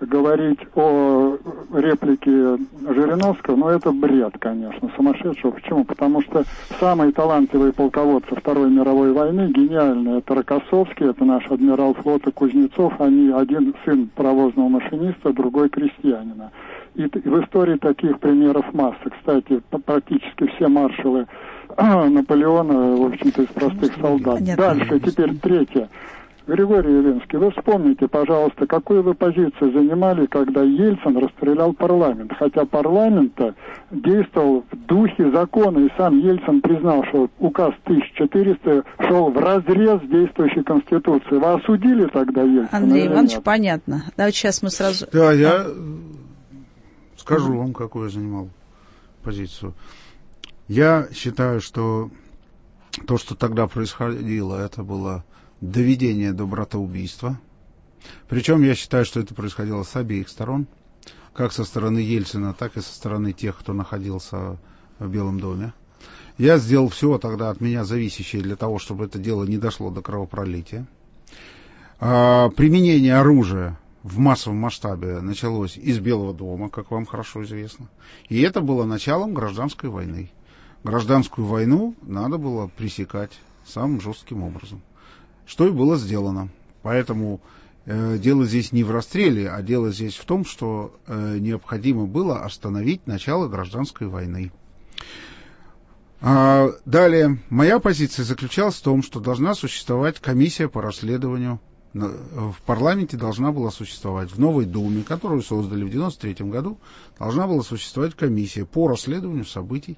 говорить о реплике Жириновского, ну, это бред, конечно, сумасшедшего. Почему? Потому что самые талантливые полководцы Второй мировой войны, гениальные, это Рокоссовский, это наш адмирал флота Кузнецов, они один сын паровозного машиниста, другой крестьянина. И в истории таких примеров масса. Кстати, практически все маршалы Наполеона, в общем-то, из простых солдат. Понятно. Дальше, теперь третье. Григорий Явинский, вы вспомните, пожалуйста, какую вы позицию занимали, когда Ельцин расстрелял парламент, хотя парламент-то действовал в духе закона, и сам Ельцин признал, что указ 1400 шел вразрез с действующей Конституцией. Вы осудили тогда Ельцина? Андрей Иванович, понятно. Давайте сейчас мы сразу... Да, я скажу вам, какую я занимал позицию. Я считаю, что то, что тогда происходило, это было доведение до братоубийства. Причем я считаю, что это происходило с обеих сторон, как со стороны Ельцина, так и со стороны тех, кто находился в Белом доме. Я сделал все тогда от меня зависящее для того, чтобы это дело не дошло до кровопролития. Применение оружия в массовом масштабе началось из Белого дома, как вам хорошо известно. И это было началом гражданской войны. Гражданскую войну надо было пресекать самым жестким образом. Что и было сделано. Поэтому дело здесь не в расстреле, а дело здесь в том, что необходимо было остановить начало гражданской войны. Далее, моя позиция заключалась в том, что должна существовать комиссия по расследованию. В парламенте должна была существовать, в новой Думе, которую создали в 1993 году, должна была существовать комиссия по расследованию событий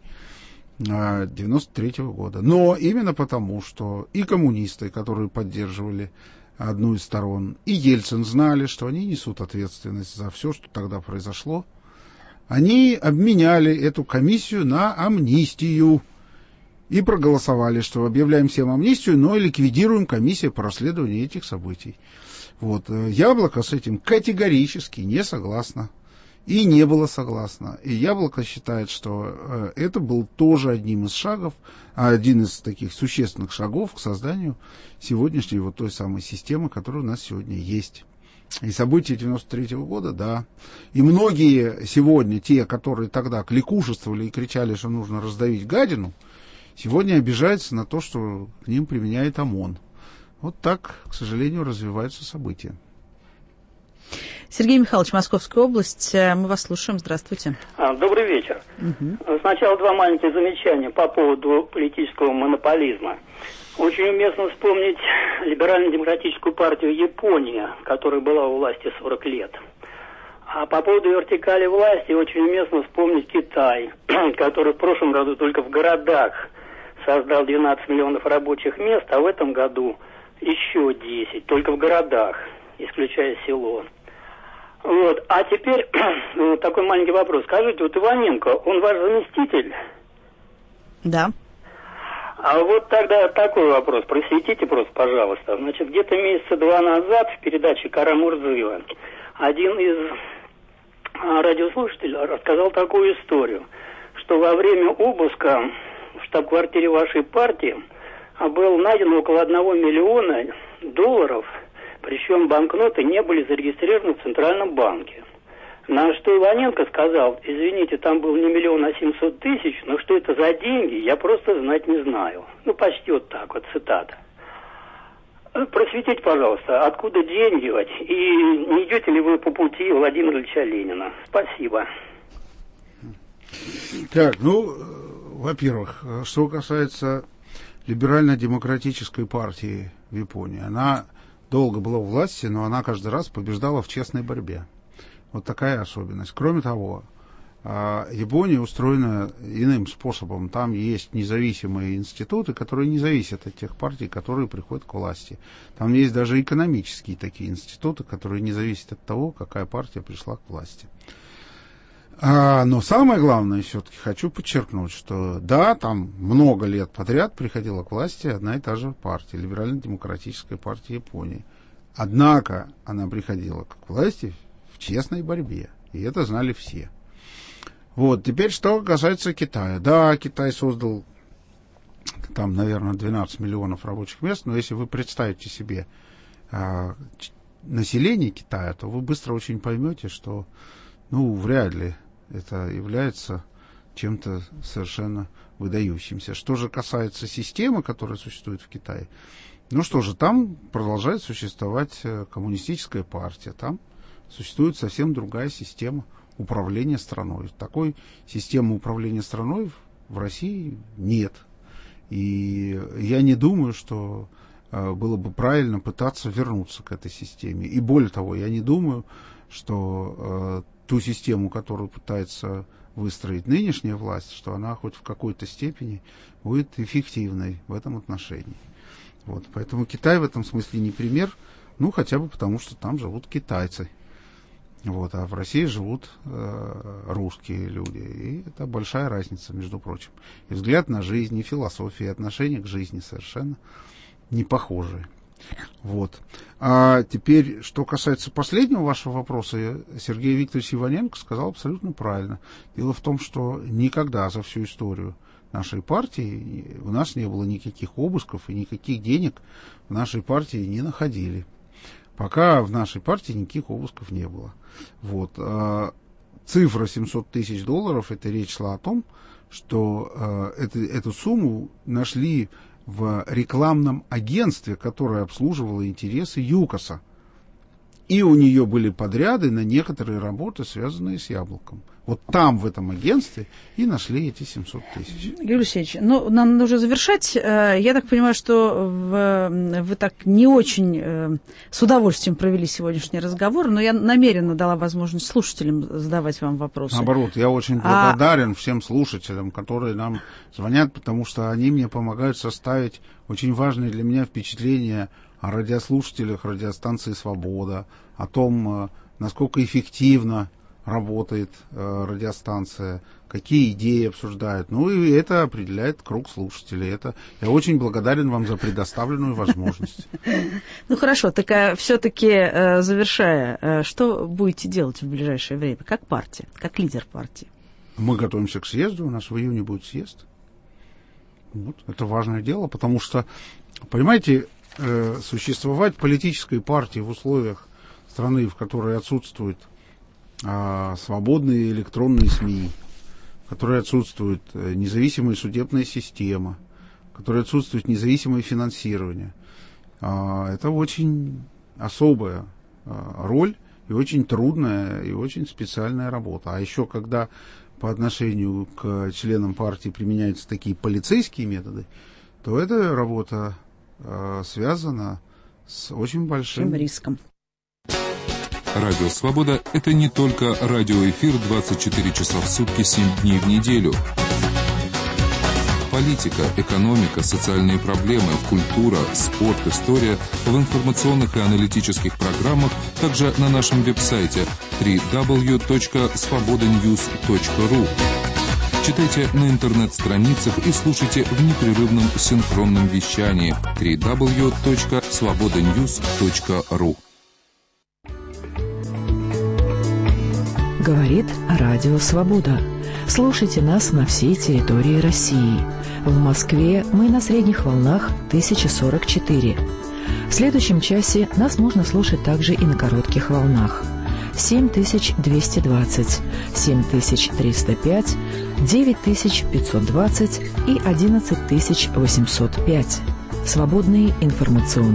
1993 года. Но именно потому, что и коммунисты, которые поддерживали одну из сторон, и Ельцин знали, что они несут ответственность за все, что тогда произошло, они обменяли эту комиссию на амнистию и проголосовали, что объявляем всем амнистию, но ликвидируем комиссию по расследованию этих событий. Вот. Яблоко с этим категорически не согласно. И не было согласно. И Яблоко считает, что это был тоже одним из шагов, один из таких существенных шагов к созданию сегодняшней вот той самой системы, которая у нас сегодня есть. И события 1993 года, да. И многие сегодня, те, которые тогда кликушествовали и кричали, что нужно раздавить гадину, сегодня обижаются на то, что к ним применяет ОМОН. Вот так, к сожалению, развиваются события. Сергей Михайлович, Московская область, мы вас слушаем. Здравствуйте. Добрый вечер. Сначала два маленьких замечания по поводу политического монополизма. Очень уместно вспомнить либерально-демократическую партию Японии, которая была у власти 40 лет. А по поводу вертикали власти очень уместно вспомнить Китай, который в прошлом году только в городах создал 12 миллионов рабочих мест, а в этом году еще 10, только в городах, исключая село. Вот. А теперь такой маленький вопрос. Скажите, вот Иваненко, он ваш заместитель? Да. А вот тогда такой вопрос. Просветите просто, пожалуйста. Значит, где-то месяца 2 назад в передаче Кара-Мурзыева один из радиослушателей рассказал такую историю, что во время обыска в штаб-квартире вашей партии было найдено около $1 миллиона, причем банкноты не были зарегистрированы в Центральном банке. На что Иваненко сказал: извините, там был не 1 700 000, но что это за деньги, я просто знать не знаю. Ну, почти вот так вот, цитата. Просветите, пожалуйста, откуда деньги, и не идете ли вы по пути Владимира Ильича Ленина? Спасибо. Так, во-первых, что касается либерально-демократической партии в Японии, она долго была у власти, но она каждый раз побеждала в честной борьбе. Вот такая особенность. Кроме того, Япония устроена иным способом. Там есть независимые институты, которые не зависят от тех партий, которые приходят к власти. Там есть даже экономические такие институты, которые не зависят от того, какая партия пришла к власти. Но самое главное, все-таки хочу подчеркнуть, что да, там много лет подряд приходила к власти одна и та же партия, либерально-демократическая партия Японии. Однако она приходила к власти в честной борьбе, и это знали все. Вот, теперь что касается Китая. Да, Китай создал там, наверное, 12 миллионов рабочих мест, но если вы представите себе население Китая, то вы быстро очень поймете, что, вряд ли это является чем-то совершенно выдающимся. Что же касается системы, которая существует в Китае, там продолжает существовать коммунистическая партия, там существует совсем другая система управления страной. Такой системы управления страной в России нет. И я не думаю, что было бы правильно пытаться вернуться к этой системе. И более того, я не думаю, что ту систему, которую пытается выстроить нынешняя власть, что она хоть в какой-то степени будет эффективной в этом отношении. Поэтому Китай в этом смысле не пример, хотя бы потому, что там живут китайцы. А в России живут русские люди. И это большая разница, между прочим. И взгляд на жизнь, и философия, и отношение к жизни совершенно не похожие. А теперь, что касается последнего вашего вопроса, Сергей Викторович Иваненко сказал абсолютно правильно. Дело в том, что никогда за всю историю нашей партии у нас не было никаких обысков и никаких денег в нашей партии не находили. Пока в нашей партии никаких обысков не было. Цифра $700 тысяч, это речь шла о том, что эту сумму нашли в рекламном агентстве, которое обслуживало интересы ЮКОСа. И у нее были подряды на некоторые работы, связанные с Яблоком. Там, в этом агентстве, и нашли эти 700 тысяч. Юрий Алексеевич, нам нужно завершать. Я так понимаю, что вы так не очень с удовольствием провели сегодняшний разговор, но я намеренно дала возможность слушателям задавать вам вопросы. Наоборот, я очень благодарен всем слушателям, которые нам звонят, потому что они мне помогают составить очень важные для меня впечатления о радиослушателях радиостанции «Свобода», о том, насколько эффективно работает радиостанция, какие идеи обсуждают. И это определяет круг слушателей. Я очень благодарен вам за предоставленную возможность. Хорошо, так все-таки завершая, что будете делать в ближайшее время? Как партия, как лидер партии? Мы готовимся к съезду, у нас в июне будет съезд. Это важное дело, потому что, понимаете, существовать политической партии в условиях страны, в которой отсутствует свободные электронные СМИ, в которой отсутствует независимая судебная система, в которой отсутствует независимое финансирование. Это очень особая роль и очень трудная и очень специальная работа. А еще когда по отношению к членам партии применяются такие полицейские методы, то эта работа связана с очень большим риском. Радио «Свобода» — это не только радиоэфир 24 часа в сутки, 7 дней в неделю. Политика, экономика, социальные проблемы, культура, спорт, история в информационных и аналитических программах, также на нашем веб-сайте www.svobodanews.ru. Читайте на интернет-страницах и слушайте в непрерывном синхронном вещании www.svobodanews.ru. Говорит Радио Свобода. Слушайте нас на всей территории России. В Москве мы на средних волнах 1044. В следующем часе нас можно слушать также и на коротких волнах. 7220, 7305, 9520 и 11805. Свободные информационные